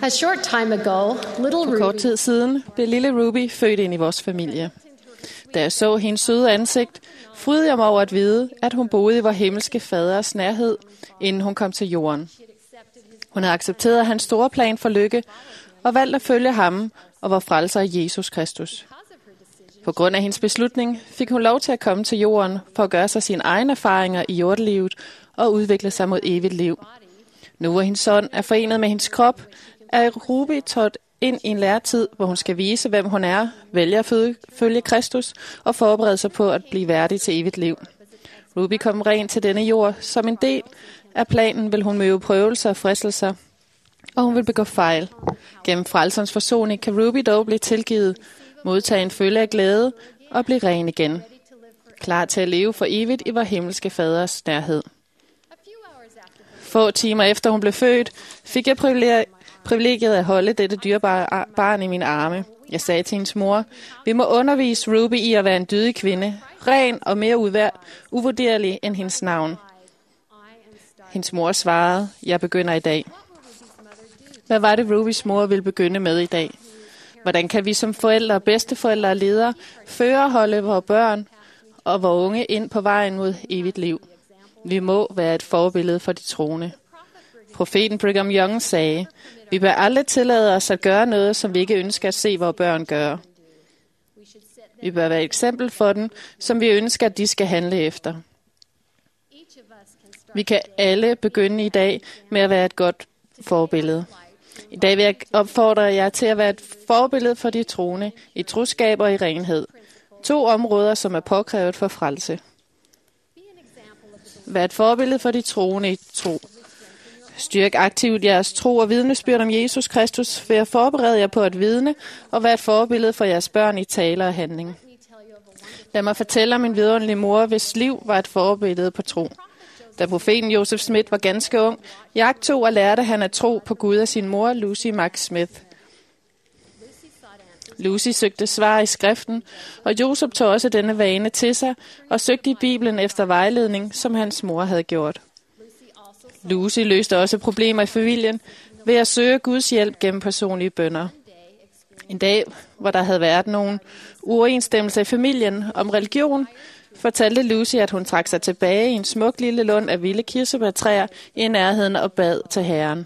A short time ago, little For kort Ruby tid siden blev lille Ruby født ind i vores familie. Da jeg så hendes søde ansigt, frydede jeg mig over at vide, at hun boede i vor himmelske faders nærhed, inden hun kom til jorden. Hun havde accepteret hans store plan for lykke og valgt at følge ham og vor frelser Jesus Kristus. På grund af hendes beslutning fik hun lov til at komme til jorden for at gøre sig sine egne erfaringer i jordelivet og udvikle sig mod evigt liv. Nu hvor hendes ånd er forenet med hendes krop, er Ruby trådt ind i en læretid, hvor hun skal vise, hvem hun er, vælge at følge Kristus og forberede sig på at blive værdig til evigt liv. Ruby kom ren til denne jord. Som en del af planen vil hun møde prøvelser og fristelser, og hun vil begå fejl. Gennem frelserens forsoning kan Ruby dog blive tilgivet, modtage en følge af glæde og blive ren igen. Klar til at leve for evigt i vor himmelske faders nærhed. Få timer efter hun blev født, fik jeg privilegiet at holde dette dyrebare barn i mine arme. Jeg sagde til hendes mor, vi må undervise Ruby i at være en dydig kvinde, ren og mere uvurderlig end hendes navn. Hendes mor svarede, jeg begynder i dag. Hvad var det, Rubys mor ville begynde med i dag? Hvordan kan vi som forældre, bedsteforældre og ledere føre og holde vores børn og vores unge ind på vejen mod evigt liv? Vi må være et forbillede for de troende. Profeten Brigham Young sagde, vi bør aldrig tillade os at gøre noget, som vi ikke ønsker at se vores børn gøre. Vi bør være et eksempel for dem, som vi ønsker, at de skal handle efter. Vi kan alle begynde i dag med at være et godt forbillede. I dag vil jeg opfordre jer til at være et forbillede for de troende, i troskab og i renhed. 2 områder, som er påkrævet for frelse. Vær et forbillede for de troende i tro. Styrk aktivt jeres tro og vidnesbyrd om Jesus Kristus ved at forberede jer på at vidne og være et forbillede for jeres børn i tale og handling. Lad mig fortælle om min vidunderlige mor, hvis liv var et forbillede på tro. Da profeten Joseph Smith var ganske ung, jagtog og lærte han at tro på Gud af sin mor, Lucy Mack Smith. Lucy søgte svar i skriften, og Joseph tog også denne vane til sig og søgte i Bibelen efter vejledning, som hans mor havde gjort. Lucy løste også problemer i familien ved at søge Guds hjælp gennem personlige bønner. En dag, hvor der havde været nogle uoverensstemmelser i familien om religion, fortalte Lucy, at hun trak sig tilbage i en smuk lille lund af vilde kirsebærtræer i nærheden og bad til Herren.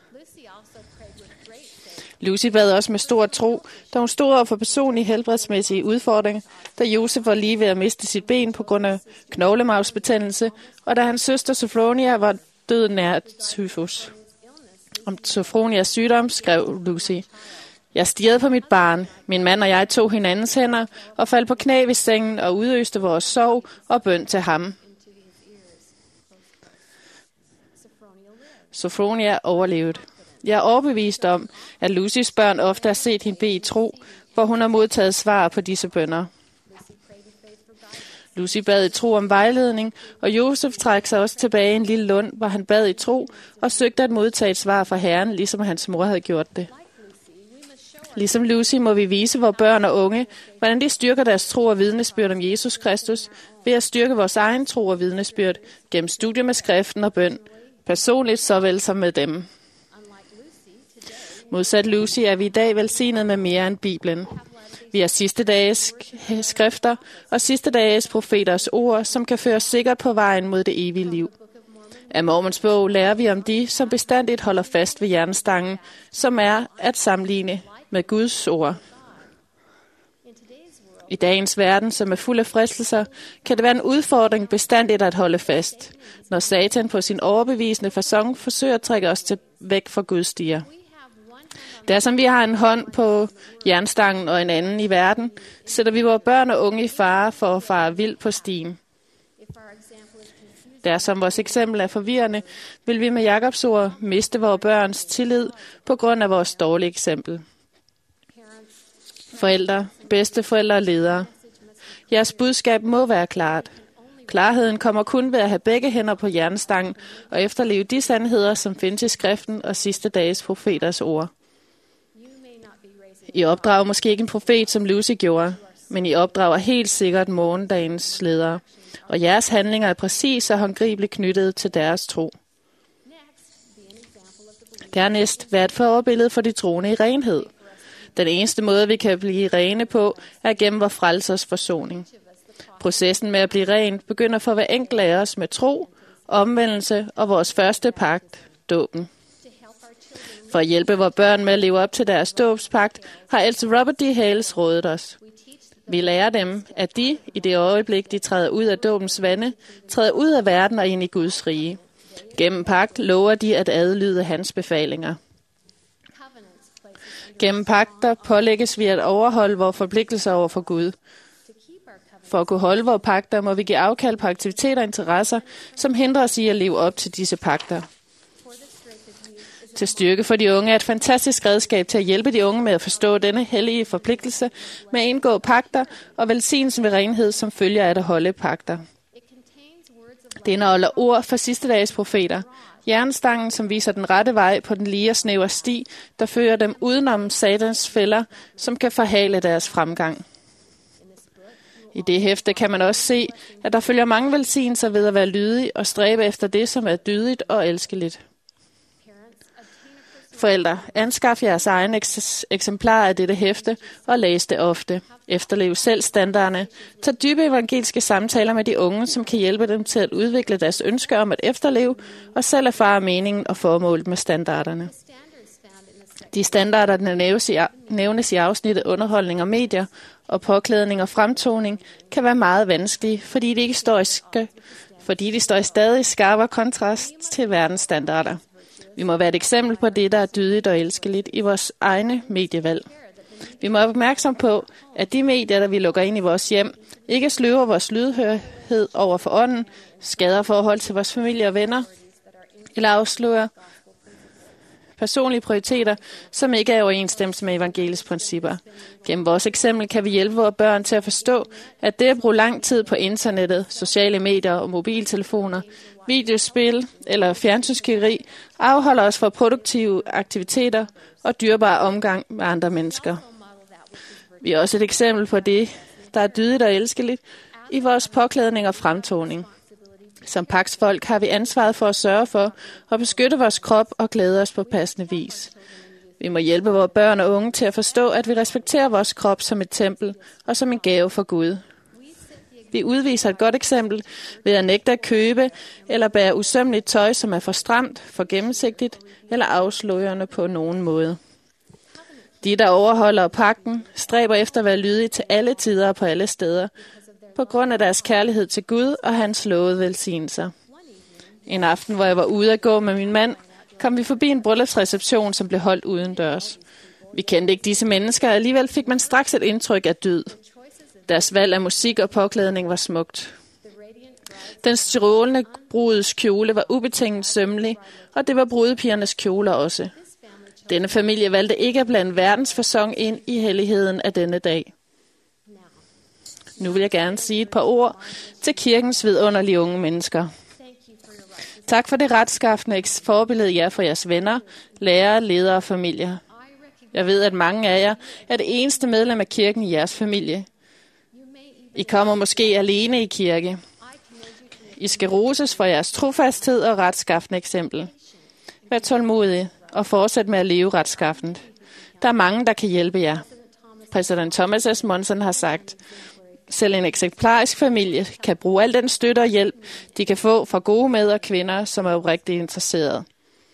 Lucy bad også med stor tro, da hun stod over for personlige helbredsmæssige udfordringer, da Josef var lige ved at miste sit ben på grund af knoglemarvsbetændelse, og da hans søster Sophronia var død nær tyfus. Om Sophronias sygdom skrev Lucy, jeg stirrede på mit barn. Min mand og jeg tog hinandens hænder og faldt på knæ ved sengen og udøste vores sorg og bøn til ham. Sophronia overlevede. Jeg er overbevist om, at Lucys børn ofte har set hende bede i tro, hvor hun har modtaget svar på disse bønner. Lucy bad i tro om vejledning, og Josef trak sig også tilbage i en lille lund, hvor han bad i tro og søgte at modtage et svar fra Herren, ligesom hans mor havde gjort det. Ligesom Lucy må vi vise vores børn og unge, hvordan de styrker deres tro og vidnesbyrd om Jesus Kristus, ved at styrke vores egen tro og vidnesbyrd gennem studier med skriften og bøn, personligt såvel som med dem. Modsat Lucy er vi i dag velsignet med mere end Bibelen. Vi har sidste dages skrifter og sidste dages profeters ord, som kan føre os sikkert på vejen mod det evige liv. Af Mormons bog lærer vi om de, som bestandigt holder fast ved jernstangen, som er at sammenligne med Guds ord. I dagens verden, som er fuld af fristelser, kan det være en udfordring bestandigt at holde fast, når Satan på sin overbevisende facon forsøger at trække os væk fra Guds stier. Det er som vi har en hånd på jernstangen og en anden i verden, sætter vi vores børn og unge i fare for at fare vildt på stien. Der som vores eksempel er forvirrende, vil vi med Jakobs ord miste vores børns tillid på grund af vores dårlige eksempel. Forældre, bedsteforældre og ledere. Jeres budskab må være klart. Klarheden kommer kun ved at have begge hænder på jernstangen og efterleve de sandheder, som findes i skriften og sidste dages profeters ord. I opdrager måske ikke en profet, som Lucy gjorde, men I opdrager helt sikkert morgendagens ledere, og jeres handlinger er præcis og håndgribeligt knyttet til deres tro. Dernæst, vær et forbillede for de troende i renhed. Den eneste måde, vi kan blive rene på, er gennem vor frelsers forsoning. Processen med at blive ren begynder for hver enkelt af os med tro, omvendelse og vores første pagt, dåben. For at hjælpe vores børn med at leve op til deres dåbspagt, har altså Robert D. Hales rådet os. Vi lærer dem, at de, i det øjeblik, de træder ud af dåbens vande, træder ud af verden og ind i Guds rige. Gennem pagt lover de at adlyde hans befalinger. Gennem pagter pålægges vi at overholde vores forpligtelser over for Gud. For at kunne holde vores pagter, må vi give afkald på aktiviteter og interesser, som hindrer os i at leve op til disse pagter. Til styrke for de unge er et fantastisk redskab til at hjælpe de unge med at forstå denne hellige forpligtelse med at indgå pagter og velsignelsen ved renhed, som følger af at holde pagter. Det indeholder ord fra sidste dages profeter. Jernstangen, som viser den rette vej på den lige og snævre sti, der fører dem udenom Satans fælder, som kan forhale deres fremgang. I det hæfte kan man også se, at der følger mange velsignelser ved at være lydig og stræbe efter det, som er dydigt og elskeligt. Forældre, anskaf jeres egen eksemplar af dette hæfte og læs det ofte. Efterlev selv standarderne. Tag dybe evangeliske samtaler med de unge, som kan hjælpe dem til at udvikle deres ønsker om at efterleve og selv erfare meningen og formålet med standarderne. De standarder, der nævnes i afsnittet underholdning og medier og påklædning og fremtoning, kan være meget vanskelige, fordi de står i stadig skarpere kontrast til verdens standarder. Vi må være et eksempel på det, der er dydigt og elskeligt i vores egne medievalg. Vi må være opmærksom på, at de medier, der vi lukker ind i vores hjem, ikke sløver vores lydhørhed over for ånden, skader forhold til vores familie og venner, eller afslører personlige prioriteter, som ikke er i overensstemmelse med evangeliets principper. Gennem vores eksempel kan vi hjælpe vores børn til at forstå, at det at bruge lang tid på internettet, sociale medier og mobiltelefoner, videospil eller fjernsynskiggeri afholder os fra produktive aktiviteter og dyrbar omgang med andre mennesker. Vi er også et eksempel på det, der er dydigt og elskeligt i vores påklædning og fremtoning. Som pagtsfolk har vi ansvaret for at sørge for at beskytte vores krop og glæde os på passende vis. Vi må hjælpe vores børn og unge til at forstå, at vi respekterer vores krop som et tempel og som en gave for Gud. Vi udviser et godt eksempel ved at nægte at købe eller bære usømmeligt tøj, som er for stramt, for gennemsigtigt eller afslørende på nogen måde. De, der overholder pagten, stræber efter at være lydige til alle tider og på alle steder, på grund af deres kærlighed til Gud og hans lovede velsignelser. En aften, hvor jeg var ude at gå med min mand, kom vi forbi en bryllupsreception, som blev holdt udendørs. Vi kendte ikke disse mennesker, og alligevel fik man straks et indtryk af dyd. Deres valg af musik og påklædning var smukt. Den strålende brudes kjole var ubetinget sømmelig, og det var brudepigernes kjoler også. Denne familie valgte ikke at blande verdens facon ind i helligheden af denne dag. Nu vil jeg gerne sige et par ord til kirkens vidunderlige unge mennesker. Tak for det retskaffende forbillede jer for jeres venner, lærere, ledere og familier. Jeg ved, at mange af jer er det eneste medlem af kirken i jeres familie. I kommer måske alene i kirke. I skal roses for jeres trofasthed og retskaffende eksempel. Vær tålmodige og fortsæt med at leve retskaffent. Der er mange, der kan hjælpe jer. Præsident Thomas S. Monson har sagt, selv en eksemplarisk familie kan bruge al den støtte og hjælp, de kan få fra gode mæd og kvinder, som er oprigtigt interesserede.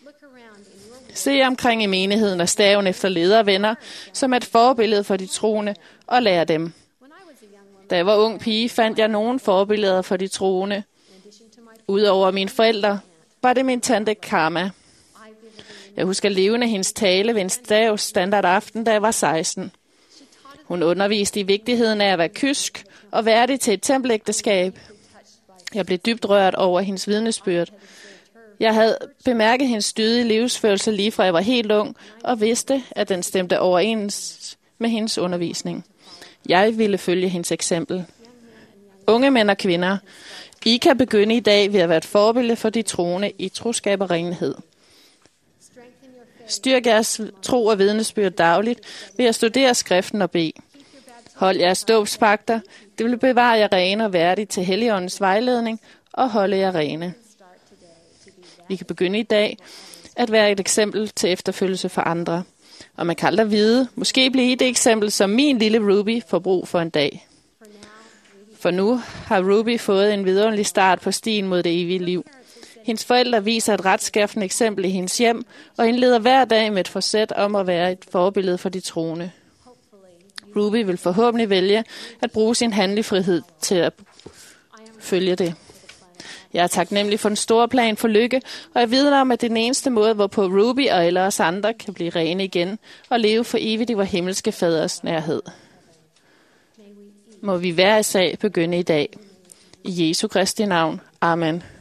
Se omkring i menigheden og staven efter ledere og venner, som er et forbillede for de troende, og lær dem. Da jeg var ung pige, fandt jeg nogle forbilleder for de troende. Udover mine forældre, var det min tante Karma. Jeg husker levende hendes tale ved en stavs standard aften, da jeg var 16. Hun underviste i vigtigheden af at være kysk og værdig til et tempelægteskab. Jeg blev dybt rørt over hendes vidnesbyrd. Jeg havde bemærket hendes dydige livsfølelse lige fra jeg var helt ung, og vidste, at den stemte overens med hendes undervisning. Jeg ville følge hendes eksempel. Unge mænd og kvinder, I kan begynde i dag ved at være et forbillede for de troende i troskab og renhed. Styrk jeres tro og vidnesbyrd dagligt ved at studere skriften og bede. Hold jeres dåbspagter. Det vil bevare jer rene og værdige til Helligåndens vejledning og holde jer rene. Vi kan begynde i dag at være et eksempel til efterfølgelse for andre. Og man kan aldrig vide, måske blive det eksempel, som min lille Ruby får brug for en dag. For nu har Ruby fået en vidunderlig start på stien mod det evige liv. Hendes forældre viser et retskærfende eksempel i hendes hjem, og indleder hver dag med et forsæt om at være et forbillede for de troende. Ruby vil forhåbentlig vælge at bruge sin handlefrihed til at følge det. Jeg er taknemmelig for den store plan for lykke, og jeg vidner om, at det er den eneste måde, hvorpå Ruby og alle os andre kan blive rene igen og leve for evigt i vor himmelske faders nærhed. Må vi hver især begynde i dag. I Jesu Kristi navn. Amen.